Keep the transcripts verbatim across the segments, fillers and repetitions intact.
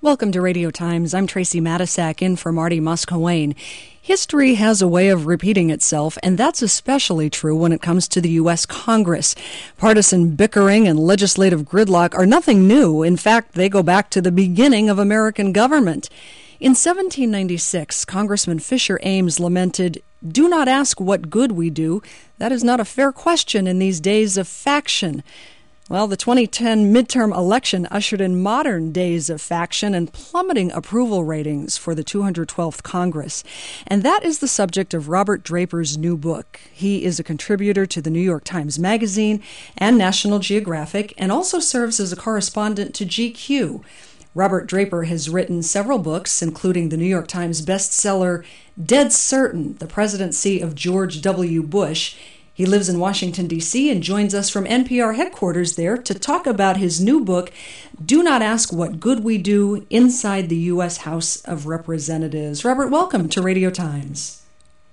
Welcome to Radio Times. I'm Tracy Matisak in for Marty Muscowain. History has a way of repeating itself, and that's especially true when it comes to the U S Congress. Partisan bickering and legislative gridlock are nothing new. In fact, they go back to the beginning of American government. In seventeen ninety-six, Congressman Fisher Ames lamented, "Do not ask what good we do. That is not a fair question in these days of faction." Well, the twenty ten midterm election ushered in modern days of faction and plummeting approval ratings for the two hundred twelfth Congress. And that is the subject of Robert Draper's new book. He is a contributor to the New York Times Magazine and National Geographic, and also serves as a correspondent to G Q. Robert Draper has written several books, including the New York Times bestseller Dead Certain, The Presidency of George W. Bush. He lives in Washington, D C, and joins us from N P R headquarters there to talk about his new book, Do Not Ask What Good We Do, Inside the U S House of Representatives. Robert, welcome to Radio Times.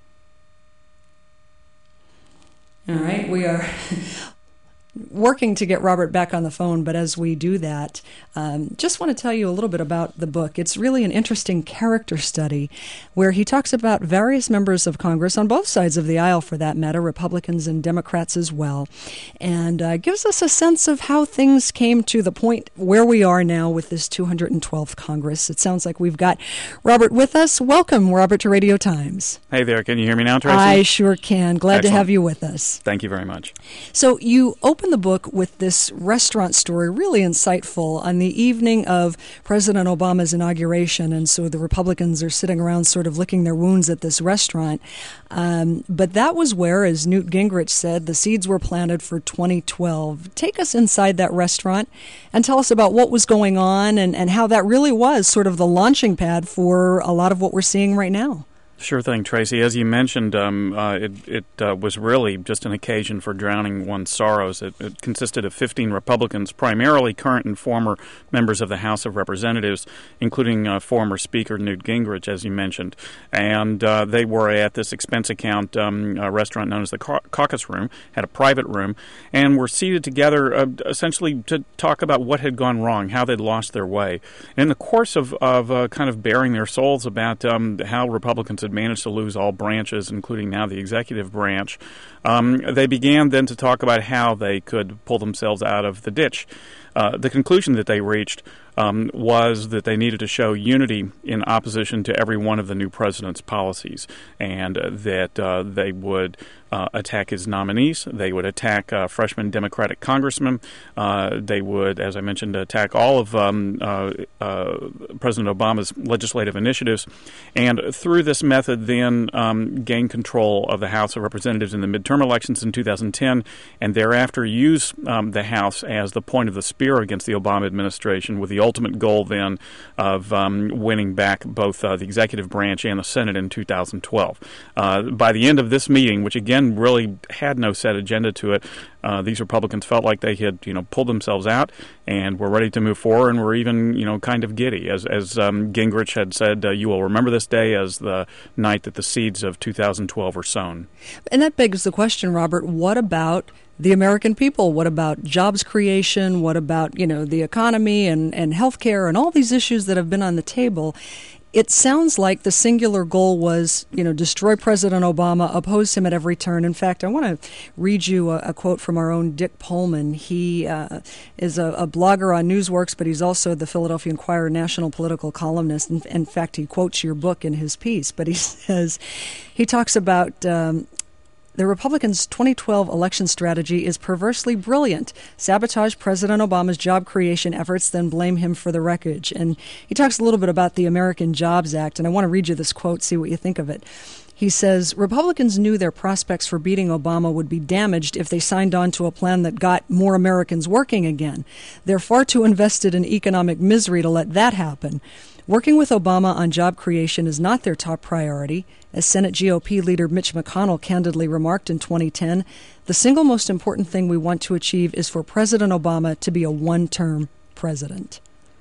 All right, we are working to get Robert back on the phone, but as we do that, um, just want to tell you a little bit about the book. It's really an interesting character study where he talks about various members of Congress, on both sides of the aisle for that matter, Republicans and Democrats as well, and uh, gives us a sense of how things came to the point where we are now with this two hundred twelfth Congress. It sounds like we've got Robert with us. Welcome, Robert, to Radio Times. Hey there. Can you hear me now, Tracy? I sure can. Glad Excellent. to have you with us. Thank you very much. So you open the book with this restaurant story, really insightful, on the evening of President Obama's inauguration, and so the Republicans are sitting around sort of licking their wounds at this restaurant. Um, but that was where, as Newt Gingrich said, the seeds were planted for twenty twelve. Take us inside that restaurant and tell us about what was going on and, and how that really was sort of the launching pad for a lot of what we're seeing right now. Sure thing, Tracy. As you mentioned, um, uh, it, it uh, was really just an occasion for drowning one's sorrows. It, it consisted of fifteen Republicans, primarily current and former members of the House of Representatives, including uh, former Speaker Newt Gingrich, as you mentioned. And uh, they were at this expense account um, uh, restaurant known as the Cau- Caucus Room, had a private room, and were seated together uh, essentially to talk about what had gone wrong, how they'd lost their way. And in the course of, of uh, kind of bearing their souls about um, how Republicans had managed to lose all branches, including now the executive branch, um, they began then to talk about how they could pull themselves out of the ditch. Uh, the conclusion that they reached um, was that they needed to show unity in opposition to every one of the new president's policies, and uh, that uh, they would uh, attack his nominees, they would attack uh, freshman Democratic congressmen, uh, they would, as I mentioned, attack all of um, uh, uh, President Obama's legislative initiatives, and through this method then um, gain control of the House of Representatives in the midterm elections in two thousand ten, and thereafter use um, the House as the point of the spear against the Obama administration, with the ultimate goal then of um, winning back both uh, the executive branch and the Senate in two thousand twelve. Uh, by the end of this meeting, which again really had no set agenda to it, uh, these Republicans felt like they had, you know, pulled themselves out and were ready to move forward, and were even, you know, kind of giddy. As as um, Gingrich had said, uh, you will remember this day as the night that the seeds of two thousand twelve were sown. And that begs the question, Robert, what about the American people? What about jobs creation? What about, you know, the economy and, and health care and all these issues that have been on the table? It sounds like the singular goal was, you know, destroy President Obama, oppose him at every turn. In fact, I want to read you a, a quote from our own Dick Pullman. He uh, is a, a blogger on Newsworks, but he's also the Philadelphia Inquirer national political columnist. In, in fact, he quotes your book in his piece, but he says, he talks about um, the Republicans' twenty twelve election strategy is perversely brilliant. Sabotage President Obama's job creation efforts, then blame him for the wreckage. And he talks a little bit about the American Jobs Act, and I want to read you this quote, see what you think of it. He says, Republicans knew their prospects for beating Obama would be damaged if they signed on to a plan that got more Americans working again. They're far too invested in economic misery to let that happen. Working with Obama on job creation is not their top priority. As Senate G O P leader Mitch McConnell candidly remarked in twenty ten, the single most important thing we want to achieve is for President Obama to be a one-term president.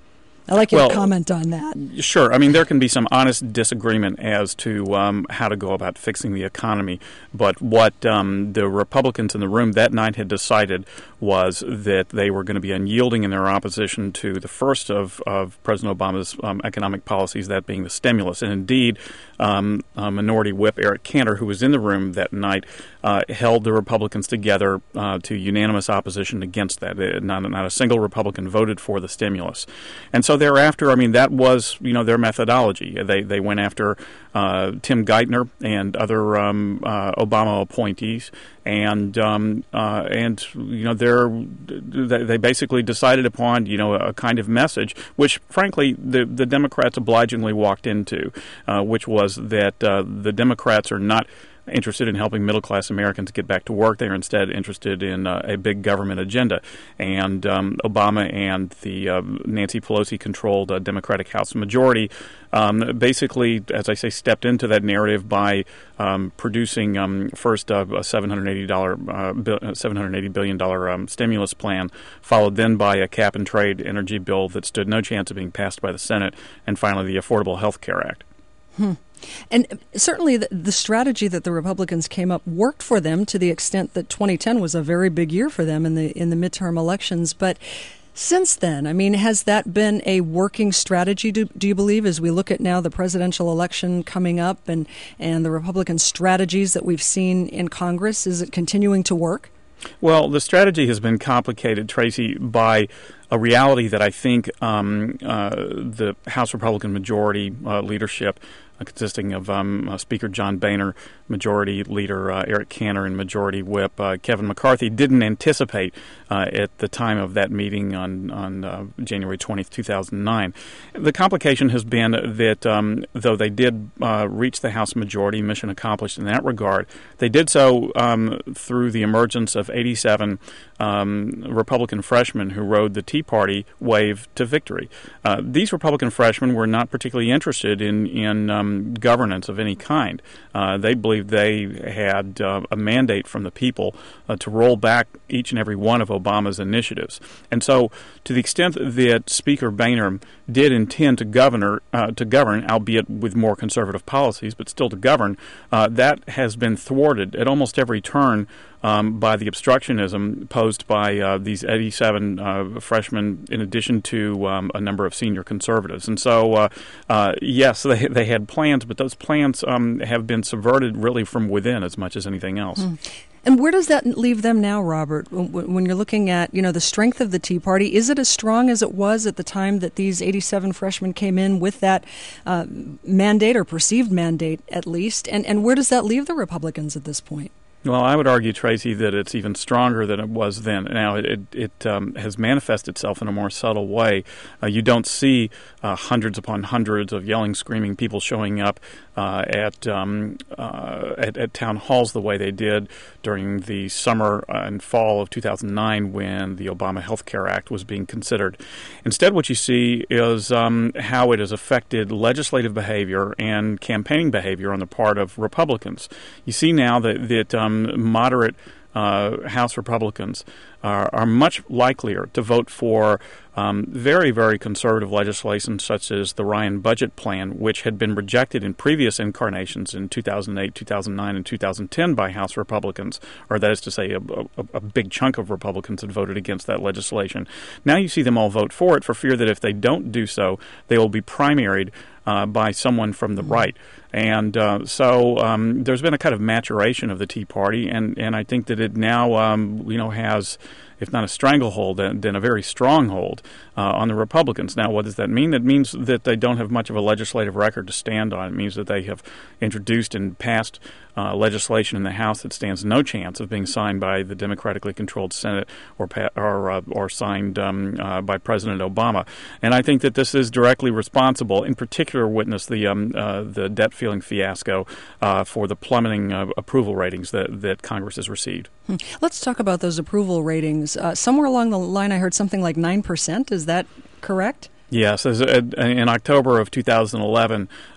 I like your well, comment on that. Sure. I mean, there can be some honest disagreement as to um, how to go about fixing the economy. But what um, the Republicans in the room that night had decided was that they were going to be unyielding in their opposition to the first of, of President Obama's um, economic policies, that being the stimulus. And indeed, um, uh, Minority Whip Eric Cantor, who was in the room that night, uh, held the Republicans together uh, to unanimous opposition against that. Not, not a single Republican voted for the stimulus. And so thereafter, I mean, that was, you know, their methodology. They they went after uh, Tim Geithner and other um, uh, Obama appointees, and um, uh, and you know, they're they basically decided upon, you know, a kind of message which, frankly, the the Democrats obligingly walked into, uh, which was that uh, the Democrats are not interested in helping middle-class Americans get back to work. They're instead interested in uh, a big government agenda. And um, Obama and the uh, Nancy Pelosi-controlled uh, Democratic House majority um, basically, as I say, stepped into that narrative by um, producing um, first uh, a seven hundred eighty dollars, uh, bi- seven hundred eighty billion dollars um, stimulus plan, followed then by a cap-and-trade energy bill that stood no chance of being passed by the Senate, and finally the Affordable Health Care Act. Hmm. And certainly the, the strategy that the Republicans came up worked for them to the extent that twenty ten was a very big year for them in the in the midterm elections. But since then, I mean, has that been a working strategy, do, do you believe, as we look at now the presidential election coming up and, and the Republican strategies that we've seen in Congress? Is it continuing to work? Well, the strategy has been complicated, Tracy, by a reality that I think um, uh, the House Republican majority uh, leadership, uh, consisting of um, uh, Speaker John Boehner, Majority Leader uh, Eric Cantor, and Majority Whip uh, Kevin McCarthy, didn't anticipate uh, at the time of that meeting on, on uh, January twentieth, two thousand nine. The complication has been that um, though they did uh, reach the House majority, mission accomplished in that regard, they did so um, through the emergence of eighty-seven um, Republican freshmen who rode the Tea Party wave to victory. Uh, these Republican freshmen were not particularly interested in, in um, governance of any kind. Uh, they believed they had uh, a mandate from the people uh, to roll back each and every one of Obama's initiatives. And so to the extent that Speaker Boehner did intend to govern, uh, to govern, albeit with more conservative policies, but still to govern, uh, that has been thwarted at almost every turn Um, by the obstructionism posed by uh, these eighty-seven uh, freshmen, in addition to um, a number of senior conservatives. And so, uh, uh, yes, they they had plans, but those plans um, have been subverted really from within as much as anything else. Mm. And where does that leave them now, Robert, when you're looking at, you know, the strength of the Tea Party? Is it as strong as it was at the time that these eighty-seven freshmen came in with that uh, mandate, or perceived mandate at least? And, and where does that leave the Republicans at this point? Well, I would argue, Tracy, that it's even stronger than it was then. Now, it it, it um, has manifested itself in a more subtle way. Uh, you don't see uh, hundreds upon hundreds of yelling, screaming people showing up uh, at, um, uh, at at town halls the way they did during the summer and fall of two thousand nine when the Obama Health Care Act was being considered. Instead, what you see is um, how it has affected legislative behavior and campaigning behavior on the part of Republicans. You see now that that um, moderate uh, House Republicans are, are much likelier to vote for um, very, very conservative legislation such as the Ryan budget plan, which had been rejected in previous incarnations in two thousand eight, two thousand nine, and two thousand ten by House Republicans, or that is to say a, a, a big chunk of Republicans had voted against that legislation. Now you see them all vote for it for fear that if they don't do so, they will be primaried Uh, by someone from the right. And uh, so um, there's been a kind of maturation of the Tea Party, and, and I think that it now, um, you know, has, if not a stranglehold, then, then a very strong hold uh, on the Republicans. Now, what does that mean? That means that they don't have much of a legislative record to stand on. It means that they have introduced and passed uh, legislation in the House that stands no chance of being signed by the democratically controlled Senate or pa- or, uh, or signed um, uh, by President Obama. And I think that this is directly responsible, in particular, witness the um, uh, the debt ceiling fiasco uh, for the plummeting uh, approval ratings that, that Congress has received. Hmm. Let's talk about those approval ratings. Uh, somewhere along the line, I heard something like nine percent. Is that correct? Yes. As, uh, in October of two thousand eleven,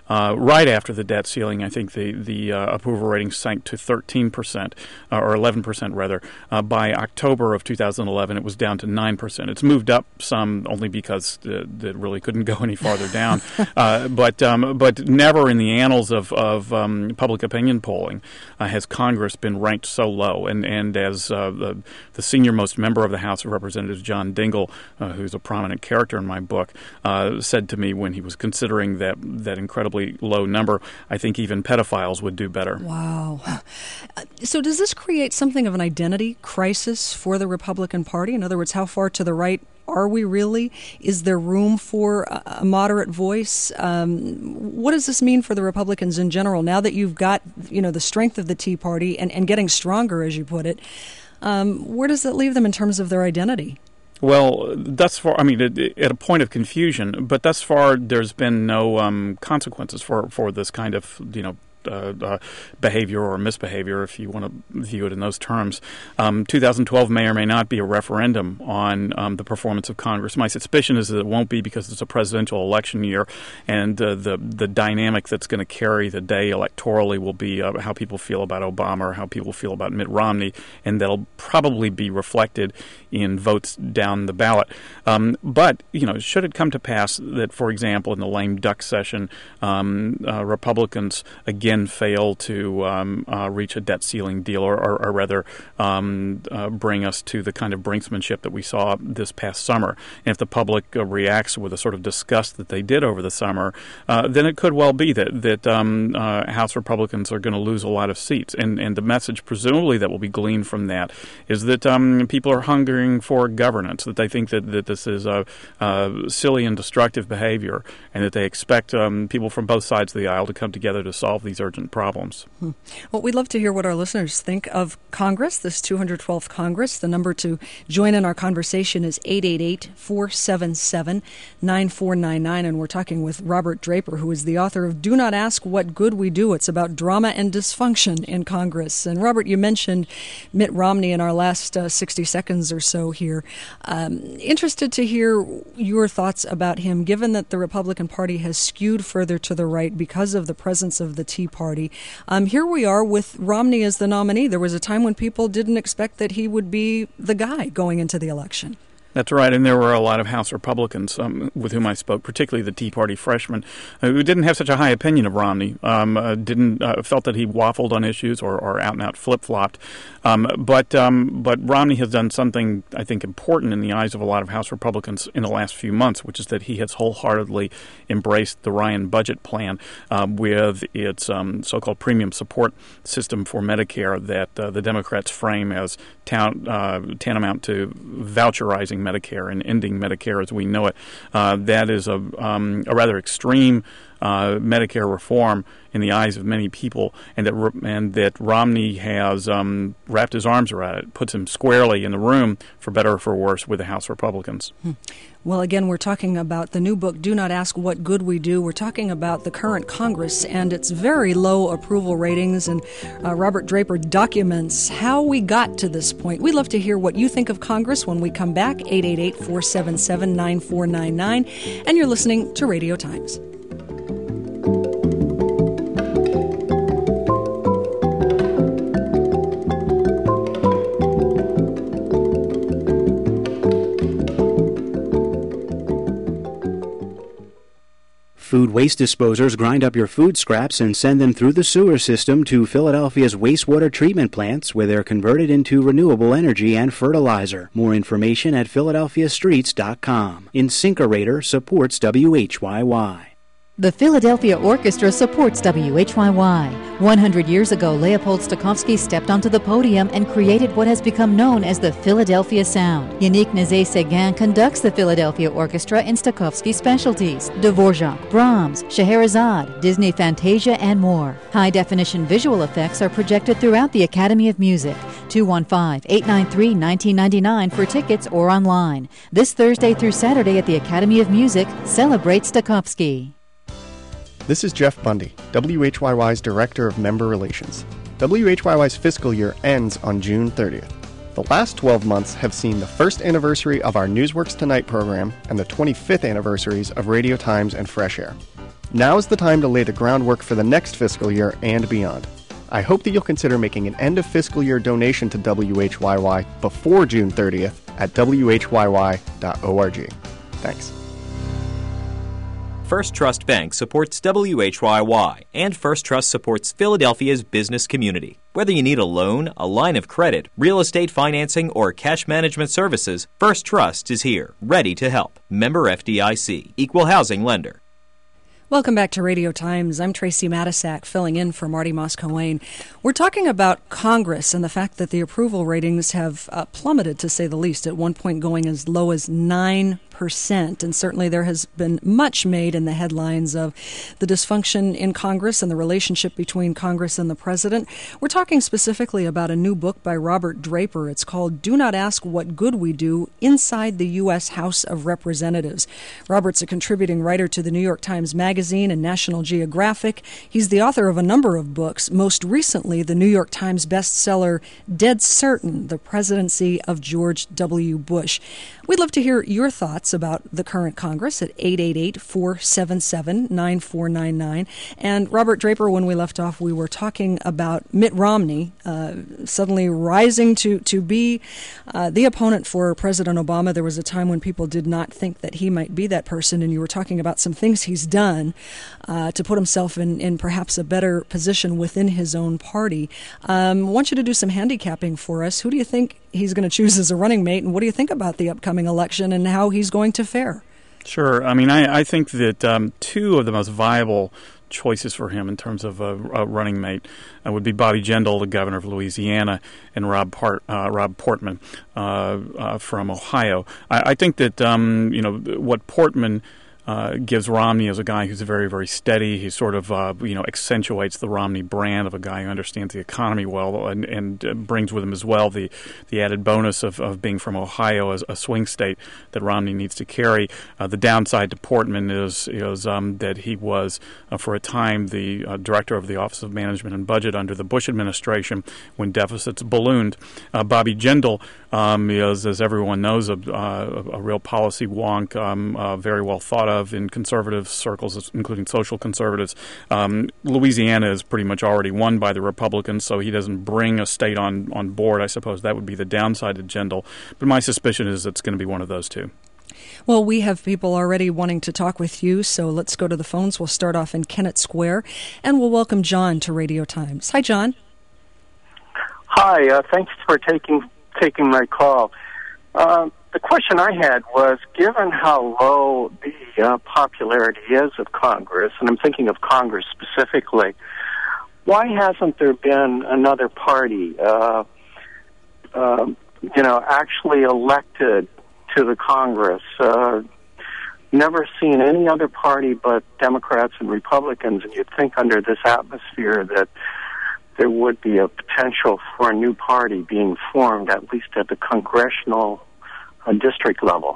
Uh, right after the debt ceiling, I think the, the uh, approval rating sank to thirteen percent, uh, or eleven percent rather. Uh, by October of two thousand eleven, it was down to nine percent. It's moved up some only because uh, it really couldn't go any farther down. uh, but um, but never in the annals of, of um, public opinion polling uh, has Congress been ranked so low. And, and as uh, the, the senior-most member of the House of Representatives, John Dingell, uh, who's a prominent character in my book, uh, said to me when he was considering that, that incredibly low number, I think even pedophiles would do better. Wow. So does this create something of an identity crisis for the Republican Party? In other words, how far to the right are we really? Is there room for a moderate voice? Um, what does this mean for the Republicans in general? Now that you've got, you know, the strength of the Tea Party and, and getting stronger, as you put it, um, where does that leave them in terms of their identity? Well, thus far, I mean, it, it, at a point of confusion, but thus far there's been no um, consequences for, for this kind of, you know, Uh, uh, behavior or misbehavior, if you want to view it in those terms. Um, two thousand twelve may or may not be a referendum on um, the performance of Congress. My suspicion is that it won't be because it's a presidential election year, and uh, the the dynamic that's going to carry the day electorally will be uh, how people feel about Obama or how people feel about Mitt Romney, and that'll probably be reflected in votes down the ballot. Um, but, you know, should it come to pass that, for example, in the lame duck session, um, uh, Republicans again fail to um, uh, reach a debt ceiling deal, or, or, or rather um, uh, bring us to the kind of brinksmanship that we saw this past summer. And if the public uh, reacts with a sort of disgust that they did over the summer, uh, then it could well be that, that um, uh, House Republicans are going to lose a lot of seats. And, and the message presumably that will be gleaned from that is that um, people are hungering for governance, that they think that, that this is a, a silly and destructive behavior, and that they expect um, people from both sides of the aisle to come together to solve these urgent problems. Hmm. Well, we'd love to hear what our listeners think of Congress, this two hundred twelfth Congress. The number to join in our conversation is eight eight eight, four seven seven, nine four nine nine, and we're talking with Robert Draper, who is the author of Do Not Ask What Good We Do. It's about drama and dysfunction in Congress. And Robert, you mentioned Mitt Romney in our last uh, sixty seconds or so here. Um, interested to hear your thoughts about him, given that the Republican Party has skewed further to the right because of the presence of the Tea Party. Um, here we are with Romney as the nominee. There was a time when people didn't expect that he would be the guy going into the election. That's right, and there were a lot of House Republicans um, with whom I spoke, particularly the Tea Party freshmen, uh, who didn't have such a high opinion of Romney, um, uh, didn't uh, felt that he waffled on issues or, or out-and-out flip-flopped. Um, but um, but Romney has done something, I think, important in the eyes of a lot of House Republicans in the last few months, which is that he has wholeheartedly embraced the Ryan budget plan um, with its um, so-called premium support system for Medicare that uh, the Democrats frame as town, uh, tantamount to voucherizing Medicare and ending Medicare as we know it. Uh, that is a, um, a rather extreme uh, Medicare reform in the eyes of many people, and that and that Romney has um, wrapped his arms around it, puts him squarely in the room, for better or for worse, with the House Republicans. Hmm. Well, again, we're talking about the new book, Do Not Ask What Good We Do. We're talking about the current Congress and its very low approval ratings, and uh, Robert Draper documents how we got to this point. We'd love to hear what you think of Congress when we come back, eight eight eight, four seven seven, nine four nine nine, and you're listening to Radio Times. Food waste disposers grind up your food scraps and send them through the sewer system to Philadelphia's wastewater treatment plants, where they're converted into renewable energy and fertilizer. More information at philadelphia streets dot com. InSinkErator supports W H Y Y. The Philadelphia Orchestra supports W H Y Y. one hundred years ago, Leopold Stokowski stepped onto the podium and created what has become known as the Philadelphia Sound. Yannick Nézet-Séguin conducts the Philadelphia Orchestra in Stokowski specialties: Dvorak, Brahms, Scheherazade, Disney Fantasia, and more. High-definition visual effects are projected throughout the Academy of Music. two one five, eight nine three, one nine nine nine for tickets or online. This Thursday through Saturday at the Academy of Music, celebrate Stokowski. This is Jeff Bundy, W H Y Y's Director of Member Relations. W H Y Y's fiscal year ends on June thirtieth. The last twelve months have seen the first anniversary of our Newsworks Tonight program and the twenty-fifth anniversaries of Radio Times and Fresh Air. Now is the time to lay the groundwork for the next fiscal year and beyond. I hope that you'll consider making an end of fiscal year donation to W H Y Y before June thirtieth at w h y y dot org. Thanks. First Trust Bank supports W H Y Y, and First Trust supports Philadelphia's business community. Whether you need a loan, a line of credit, real estate financing, or cash management services, First Trust is here, ready to help. Member F D I C, Equal Housing Lender. Welcome back to Radio Times. I'm Tracy Matisak, filling in for Marty Moscowane. We're talking about Congress and the fact that the approval ratings have uh, plummeted, to say the least, at one point going as low as nine percent. And certainly there has been much made in the headlines of the dysfunction in Congress and the relationship between Congress and the president. We're talking specifically about a new book by Robert Draper. It's called Do Not Ask What Good We Do Inside the U S House of Representatives. Robert's a contributing writer to the New York Times Magazine and National Geographic. He's the author of a number of books, most recently the New York Times bestseller Dead Certain, The Presidency of George W. Bush. We'd love to hear your thoughts about the current Congress at eight eight eight, four seven seven, nine four nine nine. And Robert Draper, when we left off, we were talking about Mitt Romney uh, suddenly rising to, to be uh, the opponent for President Obama. There was a time when people did not think that he might be that person, and you were talking about some things he's done uh, to put himself in, in perhaps a better position within his own party. Um, I want you to do some handicapping for us. Who do you think he's going to choose as a running mate, and what do you think about the upcoming election and how he's going to fare? Sure. I mean, I, I think that um, two of the most viable choices for him in terms of a, a running mate uh, would be Bobby Jindal, the governor of Louisiana, and Rob Part, uh, Rob Portman uh, uh, from Ohio. I, I think that um, you know what Portman Uh, gives Romney as a guy who's very, very steady. He sort of, uh, you know, accentuates the Romney brand of a guy who understands the economy well, and, and uh, brings with him as well the, the added bonus of, of being from Ohio, as a swing state that Romney needs to carry. Uh, the downside to Portman is, is um, that he was, uh, for a time, the uh, director of the Office of Management and Budget under the Bush administration when deficits ballooned. Uh, Bobby Jindal um, is, as everyone knows, a, a, a real policy wonk, um, uh, very well thought of in conservative circles, including social conservatives. Um, Louisiana is pretty much already won by the Republicans, so he doesn't bring a state on, on board. I suppose that would be the downside to Jindal. But my suspicion is it's going to be one of those two. Well, we have people already wanting to talk with you, so let's go to the phones. We'll start off in Kennett Square, and we'll welcome John to Radio Times. Hi, John. Hi. Uh, thanks for taking taking my call. Uh, The question I had was, given how low the uh, popularity is of Congress, and I'm thinking of Congress specifically, why hasn't there been another party, uh, uh, you know, actually elected to the Congress? Uh, never seen any other party but Democrats and Republicans, and you'd think under this atmosphere that there would be a potential for a new party being formed, at least at the congressional a district level.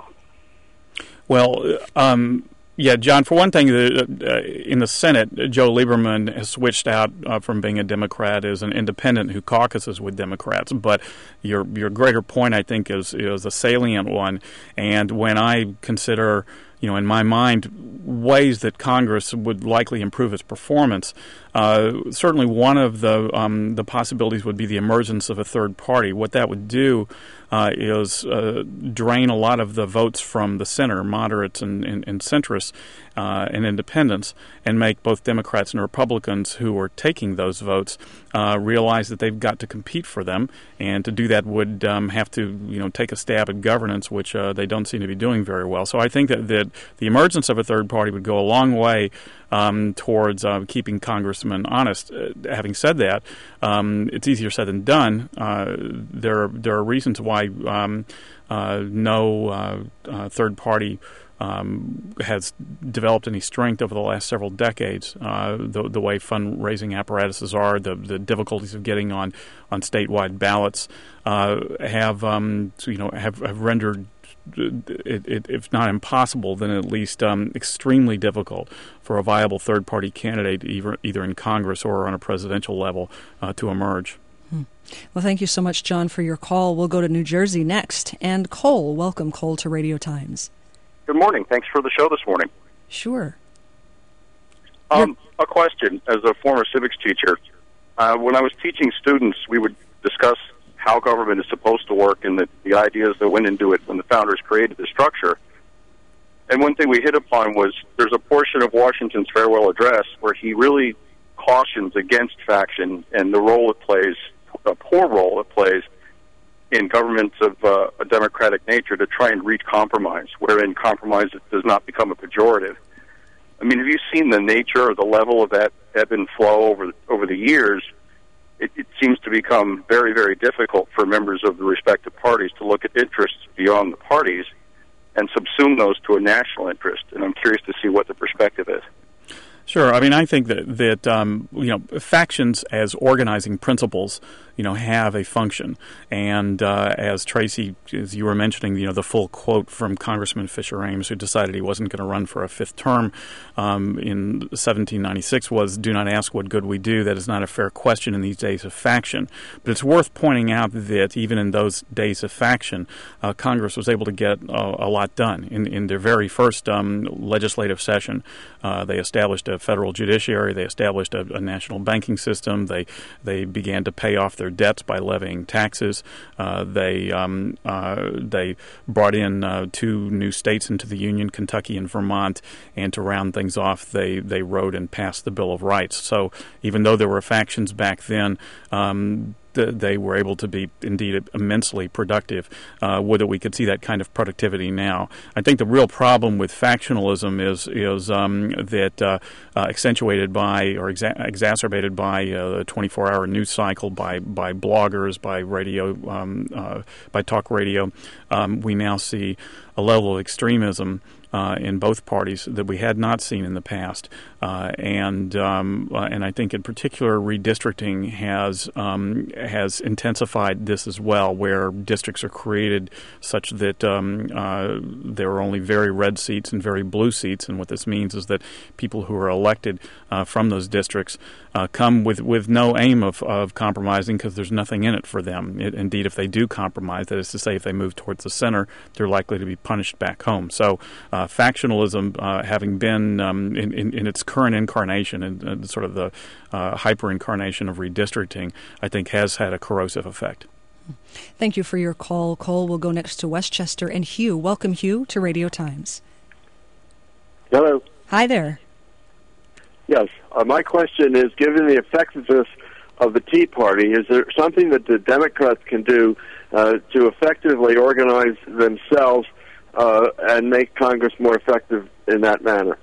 Well, um, yeah, John, for one thing, the, uh, in the Senate, Joe Lieberman has switched out uh, from being a Democrat as an independent who caucuses with Democrats. But your your greater point, I think, is, is a salient one. And when I consider, you know, in my mind, ways that Congress would likely improve its performance, uh, certainly one of the um, the possibilities would be the emergence of a third party. What that would do uh, is uh, drain a lot of the votes from the center, moderates and, and, and centrists uh, and independents, and make both Democrats and Republicans who are taking those votes uh, realize that they've got to compete for them, and to do that would um, have to, you know, take a stab at governance, which uh, they don't seem to be doing very well. So I think that, that the emergence of a third party would go a long way um, towards uh, keeping congressmen honest. Uh, having said that, um, it's easier said than done. Uh, there, there are reasons why um, uh, no uh, uh, third party Um, has developed any strength over the last several decades. Uh, the, the way fundraising apparatuses are, the, the difficulties of getting on, on statewide ballots uh, have um, so, you know have, have rendered it, it, if not impossible, then at least um, extremely difficult for a viable third-party candidate, either either in Congress or on a presidential level, uh, to emerge. Hmm. Well, thank you so much, John, for your call. We'll go to New Jersey next, and Cole. Welcome, Cole, to Radio Times. Good morning. Thanks for the show this morning. Sure. Um, a question. As a former civics teacher, uh, when I was teaching students, we would discuss how government is supposed to work and the, the ideas that went into it when the founders created the structure. And one thing we hit upon was there's a portion of Washington's farewell address where he really cautions against faction and the role it plays, a poor role it plays in governments of uh, a democratic nature to try and reach compromise, wherein compromise does not become a pejorative. I mean, have you seen the nature or the level of that ebb and flow over over the years? It, it seems to become very, very difficult for members of the respective parties to look at interests beyond the parties and subsume those to a national interest. And I'm curious to see what the perspective is. Sure. I mean, I think that that um, you know, factions as organizing principles, you know, have a function. And uh, as Tracy, as you were mentioning, you know, the full quote from Congressman Fisher Ames, who decided he wasn't going to run for a fifth term um, in seventeen ninety-six, was, "Do not ask what good we do. That is not a fair question in these days of faction." But it's worth pointing out that even in those days of faction, uh, Congress was able to get uh, a lot done. In, in their very first um, legislative session, uh, they established a federal judiciary. They established a, a national banking system. They they began to pay off their debts by levying taxes. Uh, they um, uh, they brought in uh, two new states into the Union, Kentucky and Vermont, and to round things off, they they wrote and passed the Bill of Rights. So even though there were factions back then, um, they were able to be indeed immensely productive. Uh, whether we could see that kind of productivity now, I think the real problem with factionalism is is um, that uh, uh, accentuated by or exa- exacerbated by uh, the twenty-four hour news cycle, by by bloggers, by radio, um, uh, by talk radio. Um, we now see a level of extremism Uh, in both parties that we had not seen in the past, uh, and um, uh, and I think in particular redistricting has um, has intensified this as well, where districts are created such that um, uh, there are only very red seats and very blue seats, and what this means is that people who are elected uh, from those districts uh, come with, with no aim of, of compromising because there's nothing in it for them. It, indeed, if they do compromise, that is to say, if they move towards the center, they're likely to be punished back home. So. Uh, Factionalism, uh, having been um, in, in, in its current incarnation and uh, sort of the uh, hyper-incarnation of redistricting, I think has had a corrosive effect. Thank you for your call, Cole. We'll go next to Westchester and Hugh. Welcome, Hugh, to Radio Times. Hello. Hi there. Yes. Uh, my question is, given the effectiveness of the Tea Party, is there something that the Democrats can do uh, to effectively organize themselves Uh, and make Congress more effective in that manner?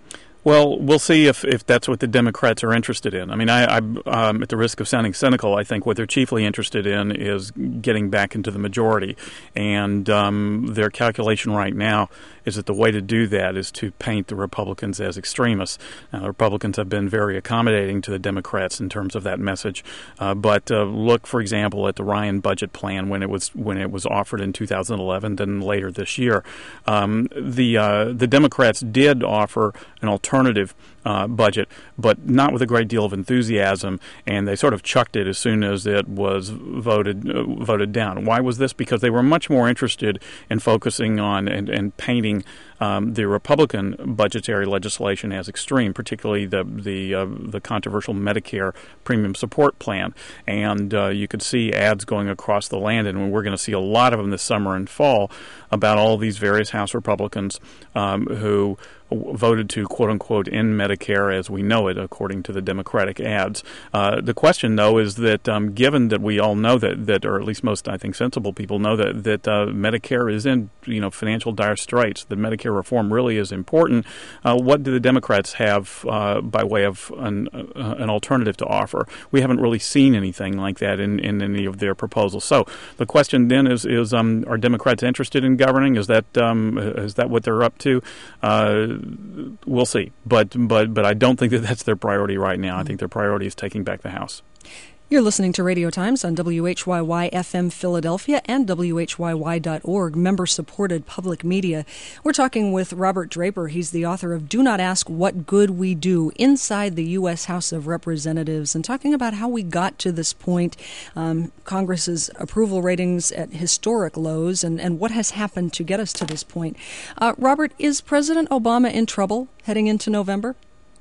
Well, we'll see if, if that's what the Democrats are interested in. I mean, I, I um, at the risk of sounding cynical, I think what they're chiefly interested in is getting back into the majority. And um, their calculation right now is that the way to do that is to paint the Republicans as extremists. Now, the Republicans have been very accommodating to the Democrats in terms of that message. Uh, but uh, look, for example, at the Ryan budget plan when it was when it was offered in two thousand eleven, then later this year. Um, the uh, the Democrats did offer an alternative uh, budget, but not with a great deal of enthusiasm, and they sort of chucked it as soon as it was voted uh, voted down. Why was this? Because they were much more interested in focusing on and, and painting um, the Republican budgetary legislation as extreme, particularly the the uh, the controversial Medicare premium support plan. And uh, you could see ads going across the land, and we're going to see a lot of them this summer and fall about all these various House Republicans um, who voted to, quote-unquote, end Medicare as we know it, according to the Democratic ads. Uh, the question, though, is that um, given that we all know that, that, or at least most, I think, sensible people know that, that uh, Medicare is in, you know, financial dire straits, that Medicare reform really is important, uh, what do the Democrats have uh, by way of an, uh, an alternative to offer? We haven't really seen anything like that in, in any of their proposals. So the question then is, is um, are Democrats interested in governing? Is that um, is that what they're up to? Uh, We'll see, but but but I don't think that that's their priority right now. I think their priority is taking back the House. You're listening to Radio Times on W H Y Y F M Philadelphia and W H Y Y dot org, member-supported public media. We're talking with Robert Draper. He's the author of Do Not Ask What Good We Do Inside the U S House of Representatives, and talking about how we got to this point, um, Congress's approval ratings at historic lows, and, and what has happened to get us to this point. Uh, Robert, is President Obama in trouble heading into November?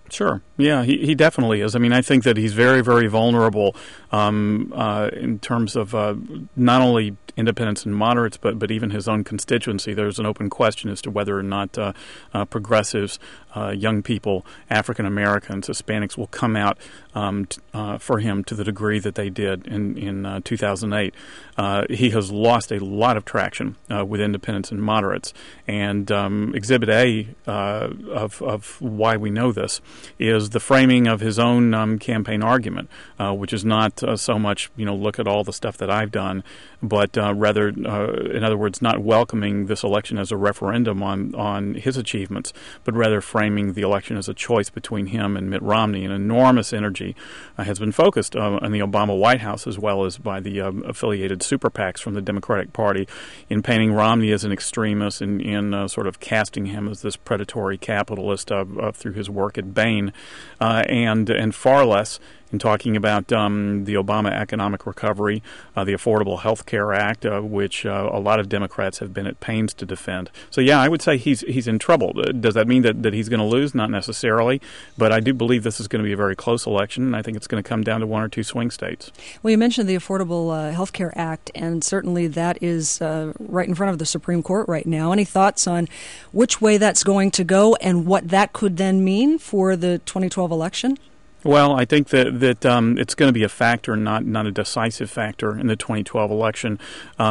Sure. Yeah, he, he definitely is. I mean, I think that he's very, very vulnerable um, uh, in terms of uh, not only independents and moderates, but, but even his own constituency. There's an open question as to whether or not uh, uh, progressives, uh, young people, African Americans, Hispanics will come out um, t- uh, for him to the degree that they did in, in uh, two thousand eight. Uh, he has lost a lot of traction uh, with independents and moderates. And um, Exhibit A uh, of, of why we know this is the framing of his own um, campaign argument, uh, which is not uh, so much, you know, look at all the stuff that I've done, but uh, rather, uh, in other words, not welcoming this election as a referendum on, on his achievements, but rather framing the election as a choice between him and Mitt Romney. And enormous energy uh, has been focused uh, on the Obama White House as well as by the um, affiliated super PACs from the Democratic Party in painting Romney as an extremist and in uh, sort of casting him as this predatory capitalist uh, uh, through his work at Bain, uh, and and far less in talking about um, the Obama economic recovery, uh, the Affordable Health Care Act, uh, which uh, a lot of Democrats have been at pains to defend. So, yeah, I would say he's he's in trouble. Does that mean that, that he's going to lose? Not necessarily. But I do believe this is going to be a very close election, and I think it's going to come down to one or two swing states. Well, you mentioned the Affordable uh, Health Care Act, and certainly that is uh, right in front of the Supreme Court right now. Any thoughts on which way that's going to go and what that could then mean for the twenty twelve election? Well, I think that that um, it's going to be a factor, not not a decisive factor in the twenty twelve election,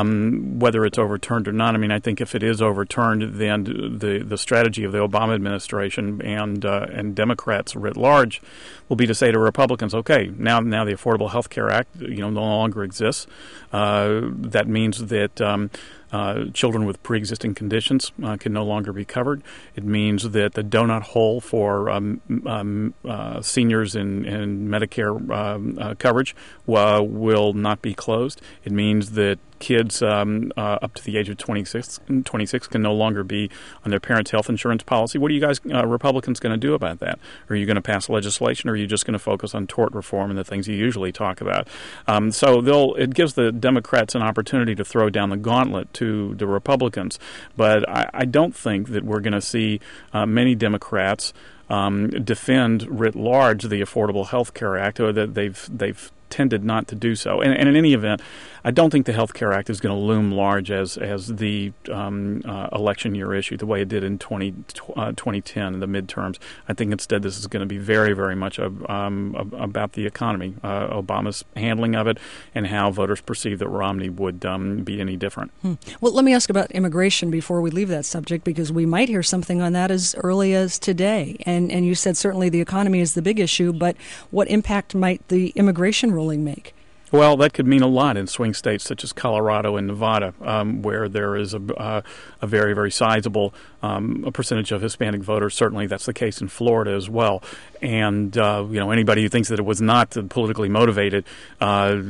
um, whether it's overturned or not. I mean, I think if it is overturned, then the the strategy of the Obama administration and uh, and Democrats writ large will be to say to Republicans, okay, now now the Affordable Health Care Act, you know, no longer exists. Uh, that means that Um, Uh, children with pre-existing conditions uh, can no longer be covered. It means that the donut hole for um, um, uh, seniors in, in Medicare um, uh, coverage uh, will not be closed. It means that kids um, uh, up to the age of twenty-six, twenty-six can no longer be on their parents' health insurance policy. What are you guys, uh, Republicans, going to do about that? Are you going to pass legislation, or are you just going to focus on tort reform and the things you usually talk about? Um, so they'll, it gives the Democrats an opportunity to throw down the gauntlet to the Republicans. But I, I don't think that we're going to see uh, many Democrats um, defend writ large the Affordable Health Care Act, or that they've they've tended not to do so. And, and in any event, I don't think the Health Care Act is going to loom large as as the um, uh, election year issue, the way it did in twenty, uh, twenty ten in the midterms. I think instead this is going to be very, very much a, um, a, about the economy, uh, Obama's handling of it, and how voters perceive that Romney would um, be any different. Hmm. Well, let me ask about immigration before we leave that subject, because we might hear something on that as early as today. And, and you said certainly the economy is the big issue, but what impact might the immigration ruling make? Well, that could mean a lot in swing states such as Colorado and Nevada, um, where there is a, uh, a very, very sizable um, a percentage of Hispanic voters. Certainly that's the case in Florida as well. And, uh, you know, anybody who thinks that it was not politically motivated uh,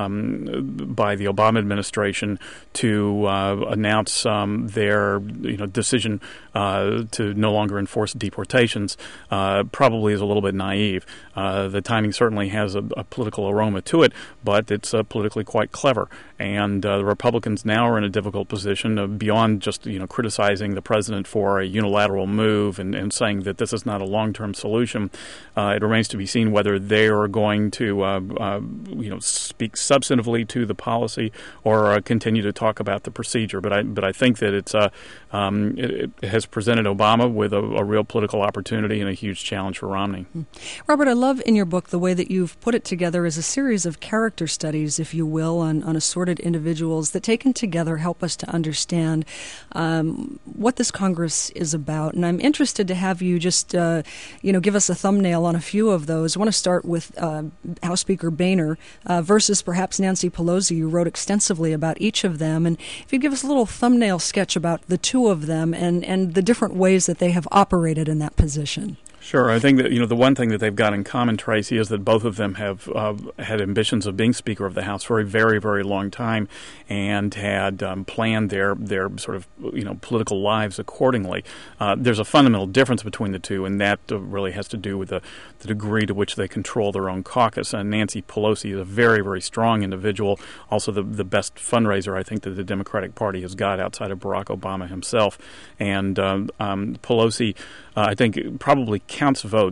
um, by the Obama administration to uh, announce um, their, you know, decision uh, to no longer enforce deportations uh, probably is a little bit naive. Uh, the timing certainly has a, a political aroma to it, but it's uh, politically quite clever. And uh, the Republicans now are in a difficult position of beyond just, you know, criticizing the president for a unilateral move and, and saying that this is not a long-term solution. Uh, it remains to be seen whether they are going to, uh, uh, you know, speak substantively to the policy or uh, continue to talk about the procedure. But I, but I think that it's uh, um, it, it has presented Obama with a, a real political opportunity and a huge challenge for Romney. Robert, I love in your book the way that you've put it together as a series of character studies, if you will, on, on assorted individuals that taken together help us to understand um, what this Congress is about. And I'm interested to have you just, uh, you know, give us a thumbnail on a few of those. I want to start with uh, House Speaker Boehner uh, versus perhaps Nancy Pelosi. You wrote extensively about each of them. And if you give us a little thumbnail sketch about the two of them and, and the different ways that they have operated in that position. Sure. I think that, you know, the one thing that they've got in common, Tracy, is that both of them have uh, had ambitions of being Speaker of the House for a very, very long time and had um, planned their, their sort of, you know, political lives accordingly. Uh, there's a fundamental difference between the two, and that uh, really has to do with the, the degree to which they control their own caucus. And Nancy Pelosi is a very, very strong individual, also the, the best fundraiser, I think, that the Democratic Party has got outside of Barack Obama himself. And um, um, Pelosi, uh, I think, probably counts votes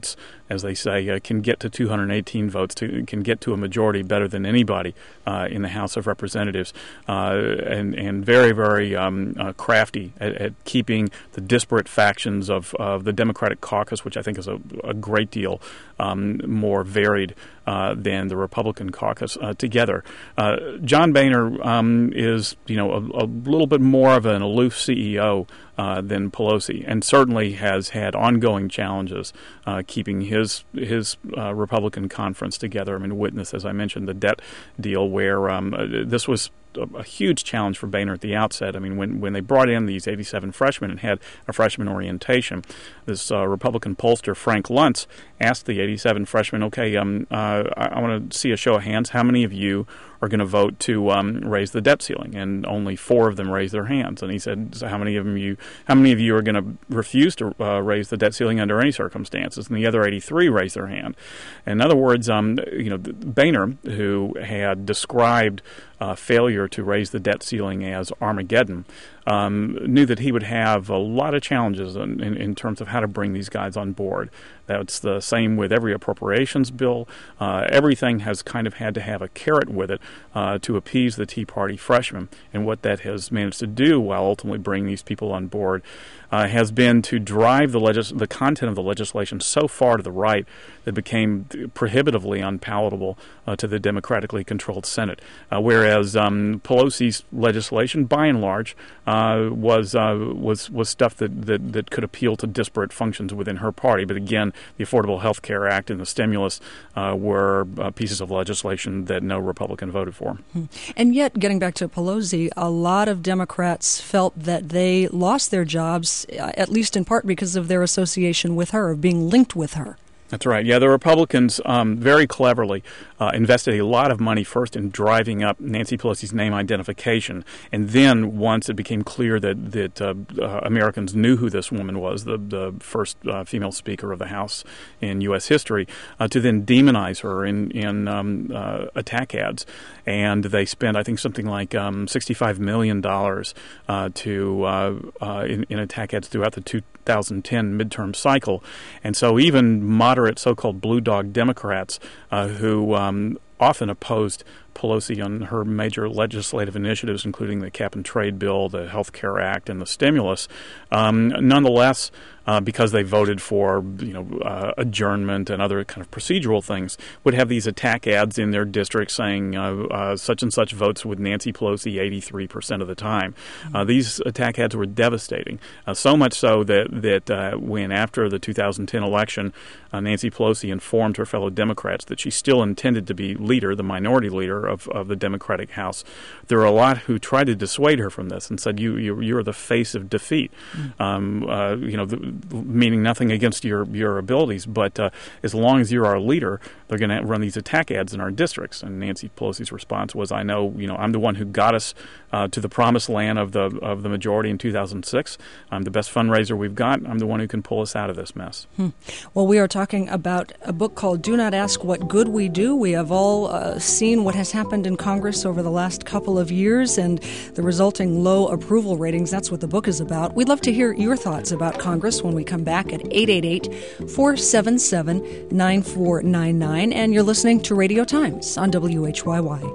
as they say, uh, can get to two hundred eighteen votes, to, can get to a majority better than anybody uh, in the House of Representatives, uh, and, and very, very um, uh, crafty at, at keeping the disparate factions of, of the Democratic caucus, which I think is a, a great deal um, more varied uh, than the Republican caucus, uh, together. Uh, John Boehner um, is, you know, a, a little bit more of an aloof C E O Uh, than Pelosi, and certainly has had ongoing challenges uh, keeping his his uh, Republican conference together. I mean, witness, as I mentioned, the debt deal, where um, uh, this was a, a huge challenge for Boehner at the outset. I mean, when, when they brought in these eighty-seven freshmen and had a freshman orientation, this uh, Republican pollster, Frank Luntz, asked the eighty-seven freshmen, okay, um, uh, I, I want to see a show of hands. How many of you are going to vote to um, raise the debt ceiling? And only four of them raised their hands. And he said, so how many of them you, how many of you are going to refuse to uh, raise the debt ceiling under any circumstances? And the other eighty-three raised their hand. In other words, um, you know, Boehner, who had described uh, failure to raise the debt ceiling as Armageddon, um, knew that he would have a lot of challenges in, in, in terms of how to bring these guys on board. That's the same with every appropriations bill. Uh, everything has kind of had to have a carrot with it uh, to appease the Tea Party freshmen. And what that has managed to do while ultimately bringing these people on board uh, has been to drive the legis- the content of the legislation so far to the right that it became prohibitively unpalatable uh, to the democratically controlled Senate. Uh, whereas um, Pelosi's legislation, by and large, uh, was uh, was was stuff that, that, that could appeal to disparate functions within her party. But again, the Affordable Health Care Act and the stimulus uh, were uh, pieces of legislation that no Republican voted for. And yet, getting back to Pelosi, a lot of Democrats felt that they lost their jobs, uh, at least in part because of their association with her, of being linked with her. That's right. Yeah, the Republicans um, very cleverly uh, invested a lot of money first in driving up Nancy Pelosi's name identification, and then once it became clear that that uh, uh, Americans knew who this woman was, the the first uh, female Speaker of the House in U S history, uh, to then demonize her in in um, uh, attack ads, and they spent I think something like um, sixty-five million dollars uh, to uh, uh, in, in attack ads throughout the two thousand ten midterm cycle, and so even moderate so-called blue dog Democrats uh, who um, often opposed Pelosi on her major legislative initiatives, including the cap and trade bill, the Health Care Act, and the stimulus. Um, nonetheless, uh, because they voted for you know uh, adjournment and other kind of procedural things, would have these attack ads in their district saying uh, uh, such and such votes with Nancy Pelosi eighty-three percent of the time. Mm-hmm. Uh, these attack ads were devastating, uh, so much so that that uh, when after the two thousand ten election, uh, Nancy Pelosi informed her fellow Democrats that she still intended to be leader, the minority leader of, of the Democratic House. There were a lot who tried to dissuade her from this and said, "You, you you're the face of defeat." Mm-hmm. Um, uh, you know, the, meaning nothing against your your abilities, but uh, as long as you're our leader, they're going to run these attack ads in our districts. And Nancy Pelosi's response was, "I know, you know, I'm the one who got us uh, to the promised land of the of the majority in two thousand six. I'm the best fundraiser we've got. I'm the one who can pull us out of this mess." Hmm. Well, we are talking about a book called "Do Not Ask What Good We Do." We have all uh, seen what has happened in Congress over the last couple of years and the resulting low approval ratings. That's what the book is about. We'd love to hear your thoughts about Congress when we come back at eight eight eight, four seven seven, nine four nine nine. And you're listening to Radio Times on W H Y Y.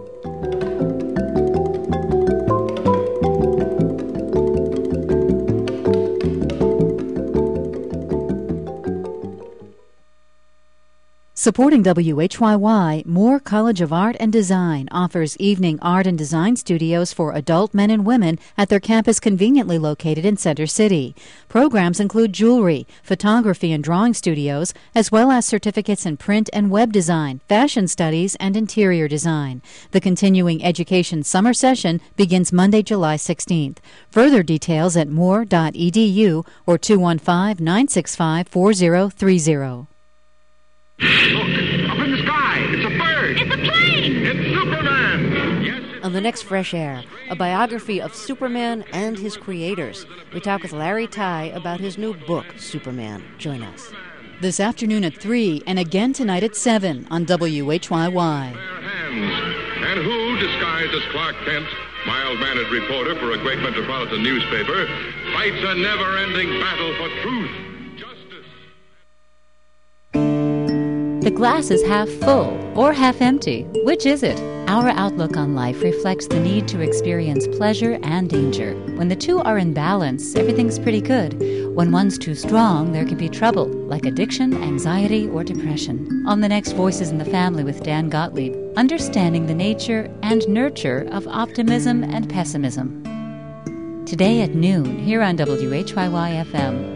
Supporting W H Y Y, Moore College of Art and Design offers evening art and design studios for adult men and women at their campus conveniently located in Center City. Programs include jewelry, photography and drawing studios, as well as certificates in print and web design, fashion studies, and interior design. The continuing education summer session begins Monday, July sixteenth. Further details at moore dot e d u or two one five, nine six five, four zero three zero. Look, up in the sky. It's a bird. It's a plane. It's Superman. Yes. On the next Fresh Air, a biography of Superman and his creators. We talk with Larry Tye about his new book, Superman. Join us. This afternoon at three and again tonight at seven on W H Y Y. And who, disguised as Clark Kent, mild-mannered reporter for a great metropolitan newspaper, fights a never-ending battle for truth. The glass is half full or half empty. Which is it? Our outlook on life reflects the need to experience pleasure and danger. When the two are in balance, everything's pretty good. When one's too strong, there can be trouble, like addiction, anxiety, or depression. On the next Voices in the Family with Dan Gottlieb, understanding the nature and nurture of optimism and pessimism. Today at noon, here on W H Y Y F M.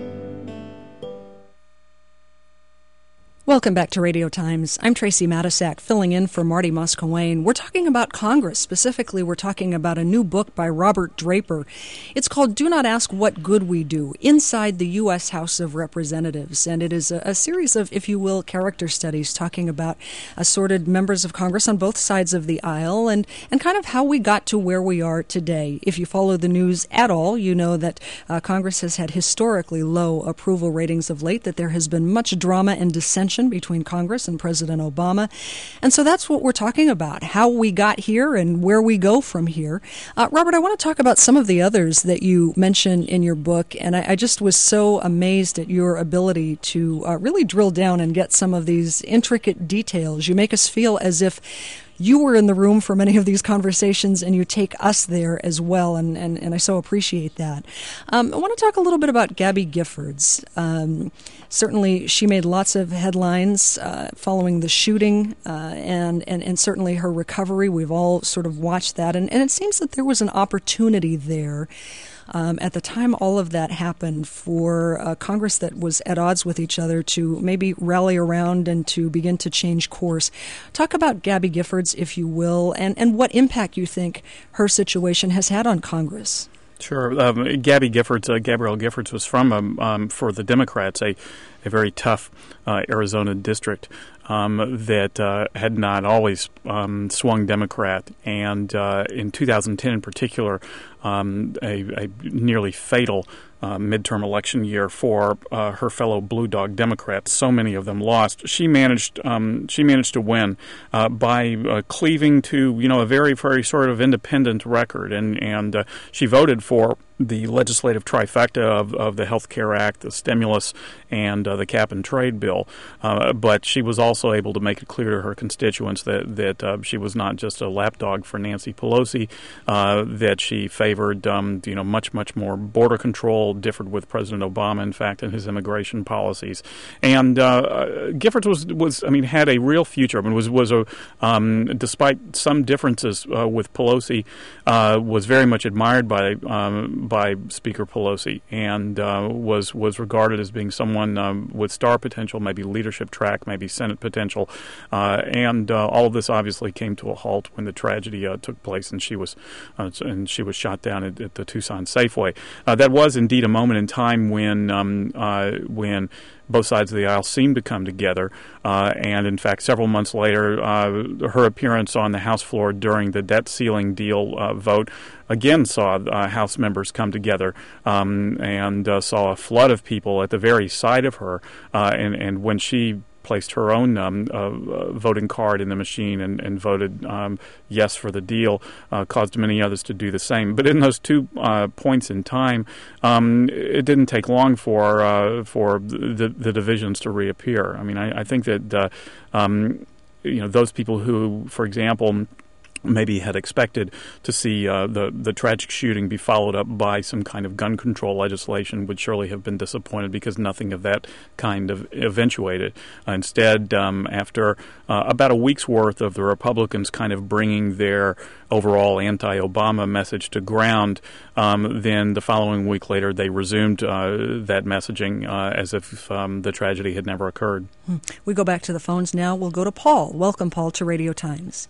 Welcome back to Radio Times. I'm Tracy Matisak, filling in for Marty Muscowain. We're talking about Congress. Specifically, we're talking about a new book by Robert Draper. It's called Do Not Ask What Good We Do, Inside the U S House of Representatives. And it is a, a series of, if you will, character studies talking about assorted members of Congress on both sides of the aisle and, and kind of how we got to where we are today. If you follow the news at all, you know that uh, Congress has had historically low approval ratings of late, that there has been much drama and dissension between Congress and President Obama. And so that's what we're talking about, how we got here and where we go from here. Uh, Robert, I want to talk about some of the others that you mentioned in your book, and I, I just was so amazed at your ability to uh, really drill down and get some of these intricate details. You make us feel as if you were in the room for many of these conversations, and you take us there as well, and, and, and I so appreciate that. Um, I want to talk a little bit about Gabby Giffords. Um, certainly, she made lots of headlines uh, following the shooting, uh, and, and, and certainly her recovery. We've all sort of watched that, and, and it seems that there was an opportunity there Um, at the time all of that happened for a Congress that was at odds with each other to maybe rally around and to begin to change course. Talk about Gabby Giffords, if you will, and, and what impact you think her situation has had on Congress. Sure. Um, Gabby Giffords, uh, Gabrielle Giffords was from, um, um, for the Democrats, a, a very tough uh, Arizona district um, that uh, had not always um, swung Democrat. And uh, in two thousand ten in particular, um, a, a nearly fatal Uh, midterm election year for uh, her fellow Blue Dog Democrats. So many of them lost. She managed. Um, she managed to win uh, by uh, cleaving to, you know, a very, very sort of independent record, and and uh, she voted for the legislative trifecta of, of the Health Care Act, the stimulus, and uh, the cap and trade bill. Uh, but she was also able to make it clear to her constituents that that uh, she was not just a lapdog for Nancy Pelosi. Uh, that she favored, um, you know, much much more border control. Differed with President Obama, in fact, in his immigration policies. And uh, Giffords was, was, I mean, had a real future. I mean, was was a, um, despite some differences uh, with Pelosi, uh, was very much admired by um, by Speaker Pelosi, and uh, was was regarded as being someone um, with star potential, maybe leadership track, maybe Senate potential. Uh, and uh, all of this obviously came to a halt when the tragedy uh, took place, and she was uh, and she was shot down at, at the Tucson Safeway. Uh, that was indeed a moment in time when um, uh, when both sides of the aisle seemed to come together, uh, and in fact, several months later, uh, her appearance on the House floor during the debt ceiling deal uh, vote again saw uh, House members come together um, and uh, saw a flood of people at the very sight of her, uh, and, and when she placed her own um, uh, uh, voting card in the machine and, and voted um, yes for the deal, uh, caused many others to do the same. But in those two uh, points in time, um, it didn't take long for uh, for the, the divisions to reappear. I mean, I, I think that uh, um, you know, those people who, for example, maybe had expected to see uh, the the tragic shooting be followed up by some kind of gun control legislation would surely have been disappointed, because nothing of that kind of eventuated. Uh, instead, um, after uh, about a week's worth of the Republicans kind of bringing their overall anti-Obama message to ground, um, then the following week later they resumed uh, that messaging uh, as if um, the tragedy had never occurred. We go back to the phones now. We'll go to Paul. Welcome, Paul, to Radio Times.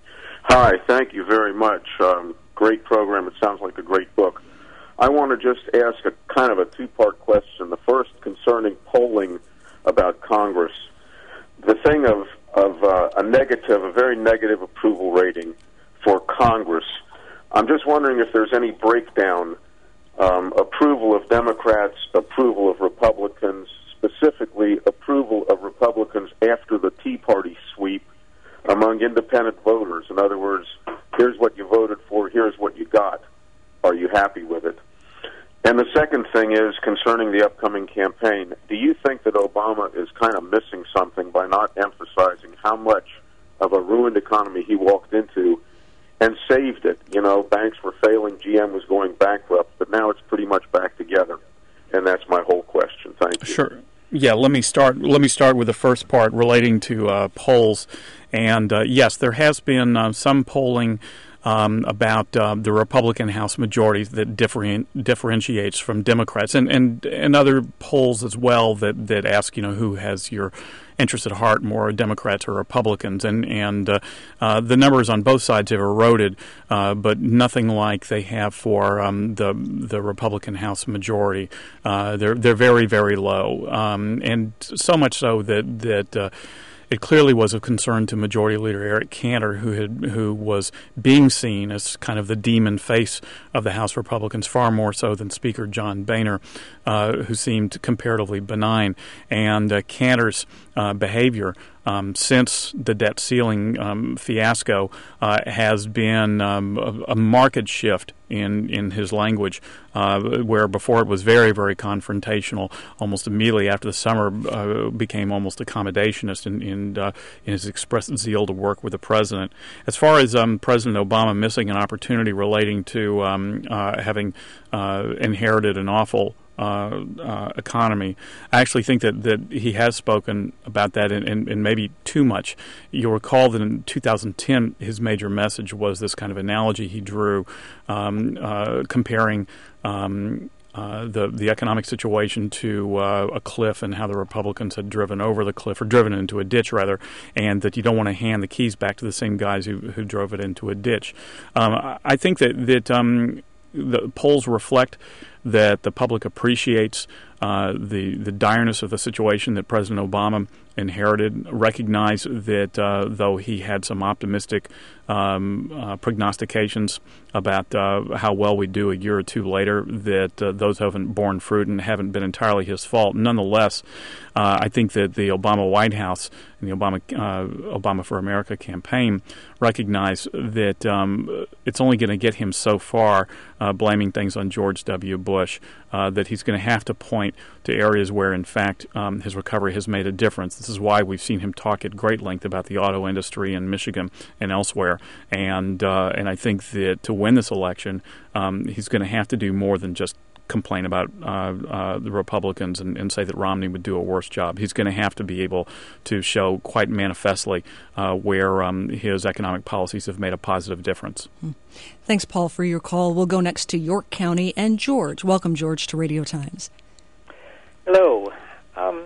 Hi, thank you very much. Um, great program. It sounds like a great book. I want to just ask a kind of a two-part question. The first concerning polling about Congress. The thing of, of uh, a negative, a very negative approval rating for Congress. I'm just wondering if there's any breakdown, um, approval of Democrats, approval of Republicans, specifically approval of Republicans after the Tea Party sweep, among independent voters. In other words, here's what you voted for, here's what you got. Are you happy with it? And the second thing is concerning the upcoming campaign. Do you think that Obama is kind of missing missing something by not emphasizing how much of a ruined economy he walked into and saved it. You know, banks were failing, G M was going bankrupt, but now it's pretty much back together. And that's my whole question. Thank you. Sure. Yeah, let me start. Let me start with the first part relating to uh, polls, and uh, yes, there has been uh, some polling um, about uh, the Republican House majority that different, differentiates from Democrats, and, and and other polls as well that, that ask, you know, who has your interest at heart, more Democrats or Republicans, and and uh, uh, the numbers on both sides have eroded, uh, but nothing like they have for um, the the Republican House majority. Uh, they're they're very very low, um, and so much so that that. Uh, It clearly was of concern to Majority Leader Eric Cantor, who had who was being seen as kind of the demon face of the House Republicans, far more so than Speaker John Boehner, uh, who seemed comparatively benign. And uh, Cantor's uh, behavior um, since the debt ceiling um, fiasco uh, has been um, a, a marked shift in, in his language, uh, where before it was very, very confrontational. Almost immediately after the summer, uh, became almost accommodationist in in, uh, in his expressed zeal to work with the president. As far as um, President Obama missing an opportunity relating to um, uh, having uh, inherited an awful Uh, uh, economy, I actually think that, that he has spoken about that, and, and, and maybe too much. You'll recall that in two thousand ten, his major message was this kind of analogy he drew, um, uh, comparing um, uh, the the economic situation to uh, a cliff, and how the Republicans had driven over the cliff, or driven it into a ditch, rather, and that you don't want to hand the keys back to the same guys who, who drove it into a ditch. Um, I think that, that um, the polls reflect that the public appreciates uh, the the direness of the situation that President Obama inherited, recognize that uh, though he had some optimistic um, uh, prognostications about uh, how well we do a year or two later, that uh, those haven't borne fruit and haven't been entirely his fault. Nonetheless, uh, I think that the Obama White House and the Obama uh, Obama for America campaign recognize that um, it's only going to get him so far, uh, blaming things on George W. Bush, uh, that he's going to have to point to areas where, in fact, um, his recovery has made a difference. This is why we've seen him talk at great length about the auto industry in Michigan and elsewhere. And uh, and I think that to win this election, um, he's going to have to do more than just complain about uh, uh, the Republicans and, and say that Romney would do a worse job. He's going to have to be able to show quite manifestly uh, where um, his economic policies have made a positive difference. Thanks, Paul, for your call. We'll go next to York County and George. Welcome, George, to Radio Times. Hello. Um,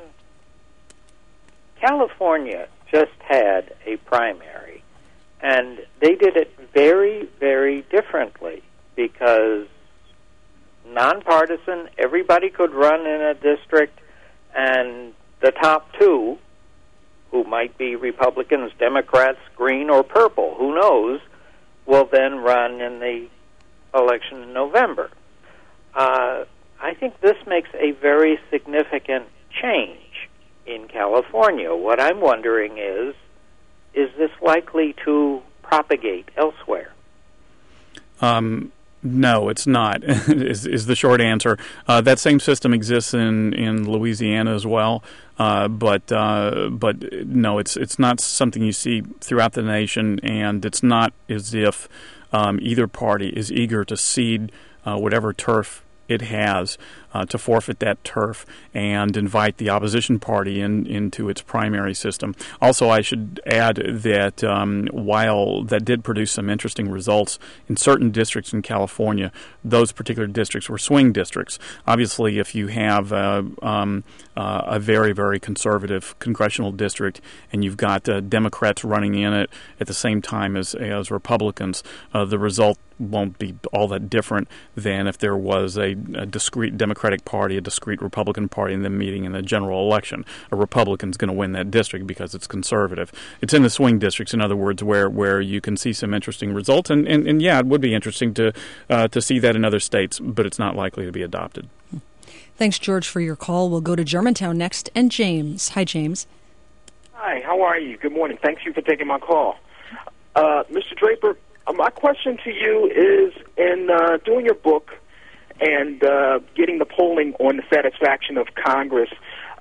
California just had a primary, and they did it very, very differently because nonpartisan, everybody could run in a district, and the top two, who might be Republicans, Democrats, green, or purple, who knows, will then run in the election in November. Uh, I think this makes a very significant change in California. What I'm wondering is, is this likely to propagate elsewhere? Um. No, it's not, is, is the short answer. Uh, that same system exists in, in Louisiana as well, uh, but uh, but no, it's it's not something you see throughout the nation, and it's not as if um, either party is eager to cede uh, whatever turf it has, uh, to forfeit that turf and invite the opposition party in, into its primary system. Also, I should add that um, while that did produce some interesting results in certain districts in California, those particular districts were swing districts. Obviously, if you have uh, um, uh, a very, very conservative congressional district and you've got uh, Democrats running in it at the same time as, as Republicans, uh, the result won't be all that different than if there was a, a discrete Democratic Party, a discrete Republican Party, and them meeting in the general election. A Republican's going to win that district because it's conservative. It's in the swing districts, in other words, where, where you can see some interesting results. And, and, and yeah, it would be interesting to uh, to see that in other states, but it's not likely to be adopted. Thanks, George, for your call. We'll go to Germantown next, and James. Hi, James. Hi, how are you? Good morning. Thank you for taking my call. Uh, Mister Draper, Uh, my question to you is, in uh, doing your book and uh, getting the polling on the satisfaction of Congress,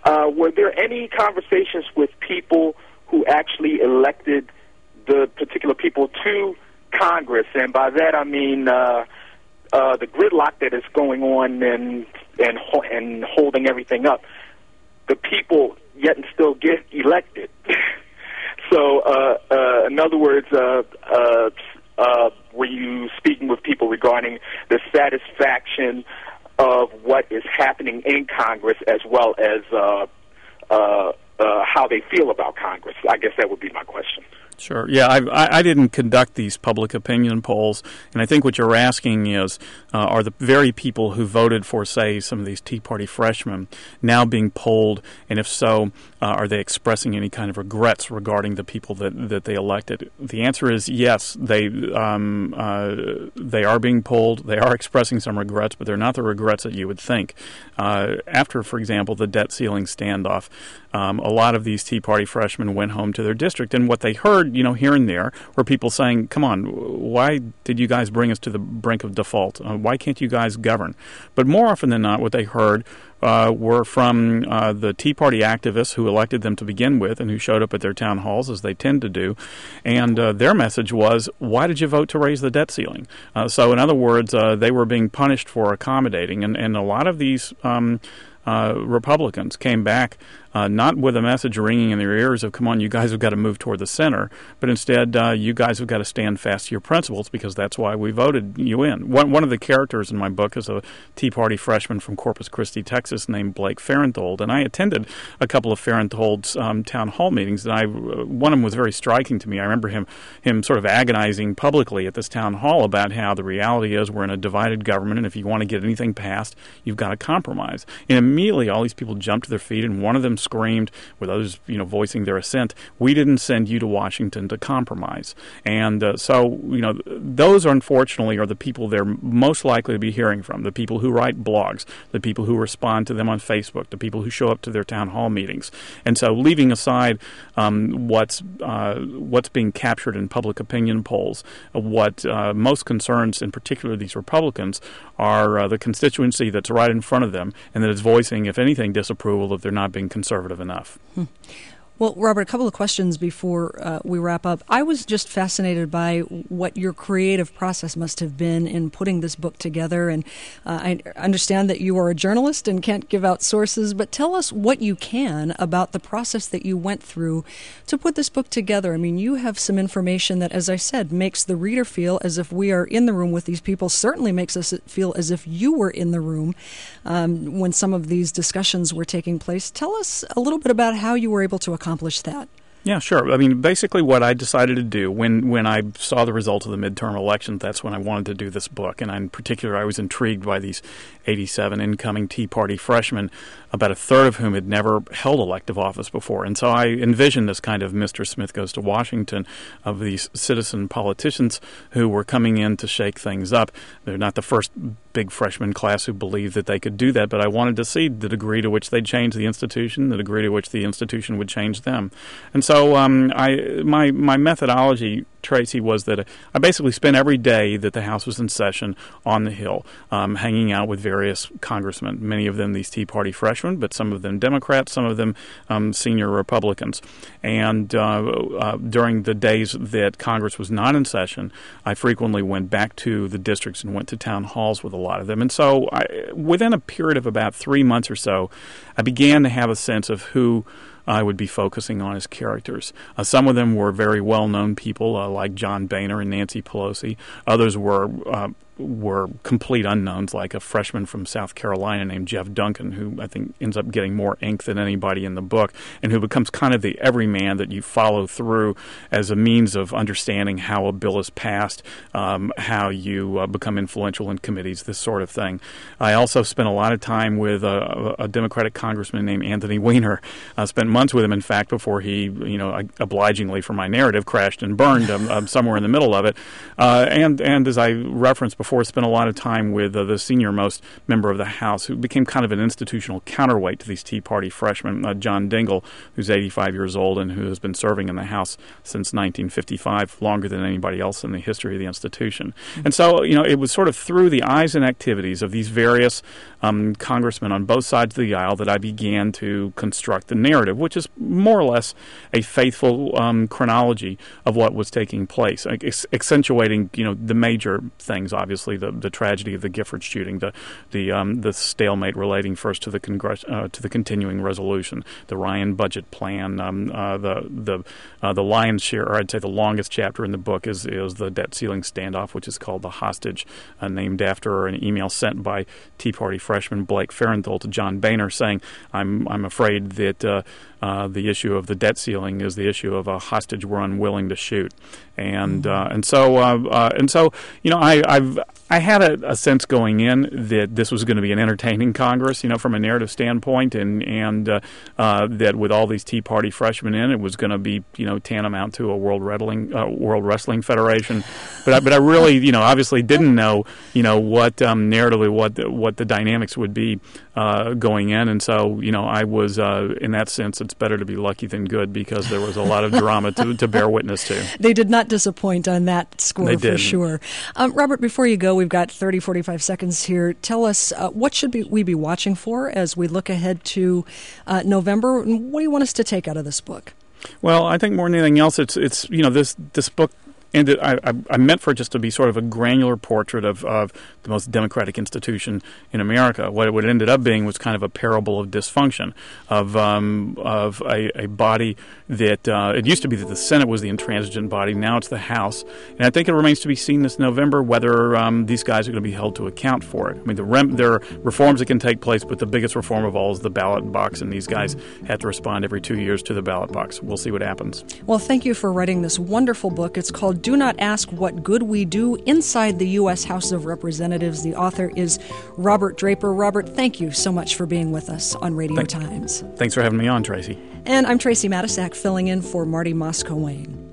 uh, were there any conversations with people who actually elected the particular people to Congress? And by that I mean uh, uh, the gridlock that is going on and and ho- and holding everything up. The people yet and still get elected. So, uh, uh, in other words, uh, uh, uh, were you speaking with people regarding the satisfaction of what is happening in Congress, as well as uh, uh, uh, how they feel about Congress? I guess that would be my question. Sure. Yeah, I, I didn't conduct these public opinion polls, and I think what you're asking is, uh, are the very people who voted for, say, some of these Tea Party freshmen now being polled, and if so, uh, are they expressing any kind of regrets regarding the people that, that they elected? The answer is yes, they um, uh, they are being polled, they are expressing some regrets, but they're not the regrets that you would think. Uh, after, for example, the debt ceiling standoff, um, a lot of these Tea Party freshmen went home to their district, and what they heard, you know, here and there, were people saying, come on, why did you guys bring us to the brink of default? Uh, why can't you guys govern? But more often than not, what they heard uh, were from uh, the Tea Party activists who elected them to begin with and who showed up at their town halls, as they tend to do. And uh, their message was, why did you vote to raise the debt ceiling? Uh, so in other words, uh, they were being punished for accommodating. And, and a lot of these um, uh, Republicans came back Uh, not with a message ringing in their ears of, come on, you guys have got to move toward the center, but instead, uh, you guys have got to stand fast to your principles because that's why we voted you in. One, one of the characters in my book is a Tea Party freshman from Corpus Christi, Texas, named Blake Farenthold, and I attended a couple of Farenthold's um, town hall meetings, and I, uh, one of them was very striking to me. I remember him, him sort of agonizing publicly at this town hall about how the reality is we're in a divided government, and if you want to get anything passed, you've got to compromise. And immediately, all these people jumped to their feet, and one of them screamed, with others, you know, voicing their assent, we didn't send you to Washington to compromise. And uh, so, you know, those unfortunately are the people they're most likely to be hearing from, the people who write blogs, the people who respond to them on Facebook, the people who show up to their town hall meetings. And so leaving aside um, what's uh, what's being captured in public opinion polls, uh, what uh, most concerns, in particular these Republicans, are uh, the constituency that's right in front of them and that is voicing, if anything, disapproval if they're not being conservative enough. Hmm. Well, Robert, a couple of questions before uh, we wrap up. I was just fascinated by what your creative process must have been in putting this book together. And uh, I understand that you are a journalist and can't give out sources, but tell us what you can about the process that you went through to put this book together. I mean, you have some information that, as I said, makes the reader feel as if we are in the room with these people, certainly makes us feel as if you were in the room um, when some of these discussions were taking place. Tell us a little bit about how you were able to accomplish accomplish that. Yeah, sure. I mean, basically what I decided to do when, when I saw the results of the midterm elections, that's when I wanted to do this book. And in particular, I was intrigued by these eighty-seven incoming Tea Party freshmen, about a third of whom had never held elective office before. And so I envisioned this kind of Mister Smith Goes to Washington of these citizen politicians who were coming in to shake things up. They're not the first big freshman class who believed that they could do that, but I wanted to see the degree to which they'd change the institution, the degree to which the institution would change them. And so um, I my my methodology, Tracy, was that I basically spent every day that the House was in session on the Hill, um, hanging out with various congressmen, many of them these Tea Party freshmen, but some of them Democrats, some of them um, senior Republicans. And uh, uh, during the days that Congress was not in session, I frequently went back to the districts and went to town halls with a lot of them. And so I, within a period of about three months or so, I began to have a sense of who I would be focusing on as characters. Uh, some of them were very well-known people, uh, like John Boehner and Nancy Pelosi. Others were uh, were complete unknowns, like a freshman from South Carolina named Jeff Duncan, who I think ends up getting more ink than anybody in the book, and who becomes kind of the everyman that you follow through as a means of understanding how a bill is passed, um, how you uh, become influential in committees, this sort of thing. I also spent a lot of time with a, a Democratic congressman named Anthony Weiner. I spent months with him, in fact, before he, you know, obligingly for my narrative, crashed and burned um, um, somewhere in the middle of it. Uh, and, and as I referenced before, therefore spent a lot of time with uh, the senior-most member of the House, who became kind of an institutional counterweight to these Tea Party freshmen, uh, John Dingell, who's eighty-five years old and who has been serving in the House since nineteen fifty-five, longer than anybody else in the history of the institution. Mm-hmm. And so, you know, it was sort of through the eyes and activities of these various um, congressmen on both sides of the aisle that I began to construct the narrative, which is more or less a faithful um, chronology of what was taking place, ex- accentuating, you know, the major things, obviously, the, the tragedy of the Gifford shooting, the the um, the stalemate relating first to the Congress, uh, to the continuing resolution, the Ryan budget plan, um, uh, the the uh, the lion's share, or I'd say the longest chapter in the book is is the debt ceiling standoff, which is called The Hostage, uh, named after an email sent by Tea Party freshman Blake Farenthold to John Boehner saying, I'm I'm afraid that uh, uh, the issue of the debt ceiling is the issue of a hostage we're unwilling to shoot. And uh, and so uh, uh, and so you know I I've I had a, a sense going in that this was going to be an entertaining Congress, you know, from a narrative standpoint, and and uh, uh, that with all these Tea Party freshmen in, it was going to be, you know, tantamount to a World Wrestling uh, World Wrestling Federation. But I, but I really, you know, obviously didn't know, you know, what um, narratively what the, what the dynamics would be uh, going in, and so you know I was uh, in that sense it's better to be lucky than good, because there was a lot of drama to, to bear witness to. They did not disappoint on that score they for didn't. sure. Um, Robert, before you go, we've got thirty, forty-five seconds here. Tell us uh, what should be, we be watching for as we look ahead to uh, November, and what do you want us to take out of this book? Well, I think more than anything else, it's it's you know this this book. And it, I, I meant for it just to be sort of a granular portrait of, of the most democratic institution in America. What it would ended up being was kind of a parable of dysfunction, of um, of a, a body that uh, it used to be that the Senate was the intransigent body. Now it's the House, and I think it remains to be seen this November whether um, these guys are going to be held to account for it. I mean, the rem- there are reforms that can take place, but the biggest reform of all is the ballot box, and these guys have to respond every two years to the ballot box. We'll see what happens. Well, thank you for writing this wonderful book. It's called Do Not Ask What Good We Do Inside the U S House of Representatives. The author is Robert Draper. Robert, thank you so much for being with us on Radio Thank, Times. Thanks for having me on, Tracy. And I'm Tracy Matisak, filling in for Marty Moscow-Wayne.